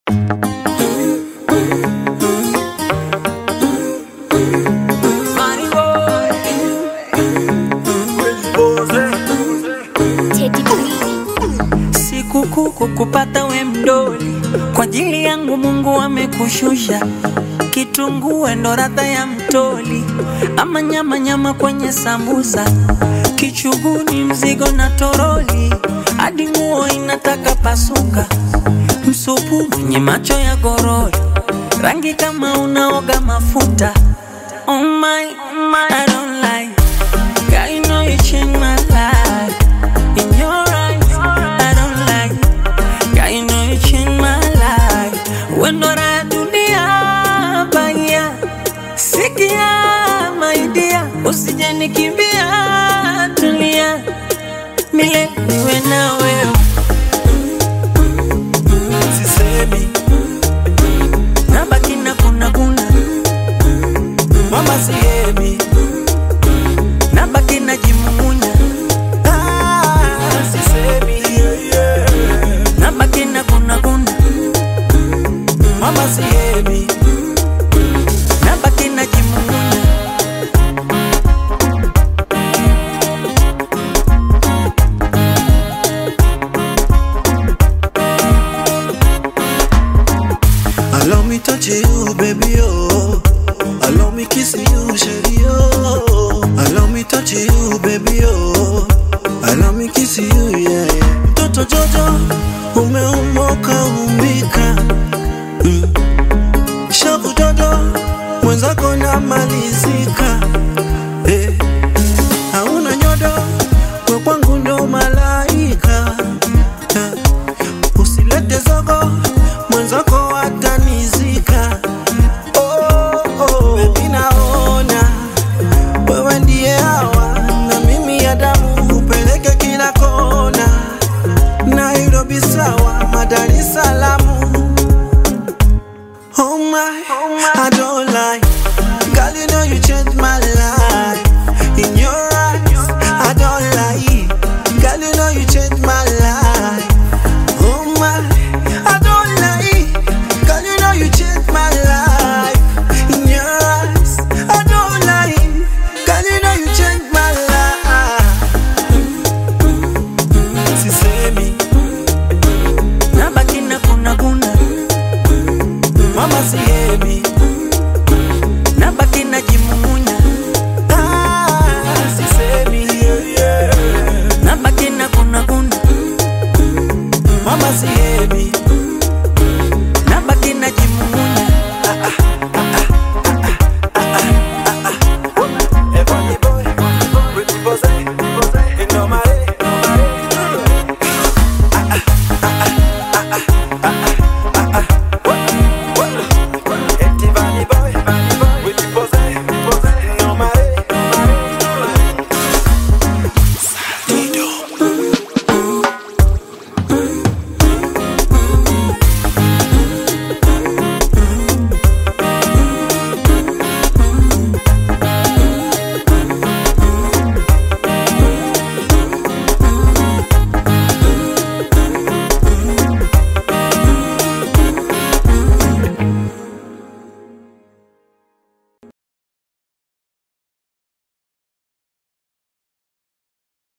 Kukupata we mdoli, kwa ajili yangu Mungu amekushusha. Kitunguu ndo ladha ya mtoli, ama nyama kwenye sambusa. Kichuguni mzigo na toroli, hadi nguo inataka pasuka. Msupu mwenye macho ya gorori, rangi kama unaoga mafuta. Oh my, I don't like. God, you know you changed my life. In your eyes, I don't like. God, you know you changed my life. When do I dunia baya, sikia my dear, usije nikimbia, tulia, milele niwe na wewe. Sisemi Nabaki na kuna mama sihemi, nabaki na jimumunya. sisemi Nabaki na kuna mama sihemi, nabaki na jimumunya. allow me touch you baby oh, allow me kiss you shady oh, allow me touch you baby oh, allow me kiss you yeah, yeah. Mtoto Jojo umeumoka umbika shavu dodo mwenzako na malizika hauna nyodo we kwangu ndo malaika usilete zogo mwenzako atanizika. Baby naona wewe ndiye hawa na mimi ya damu upeleke kila kona. Nairobi sawa, Dar es Salaam. Oh my, I don't lie. Girl, you know you changed my life. In your eyes, I don't lie. Girl, you know you changed my life. Oh my, I don't lie. Girl, you know you changed my life. In your eyes, I don't lie. Girl, you know you changed my life. Sisemi Nabaki na kuna mama sihemi,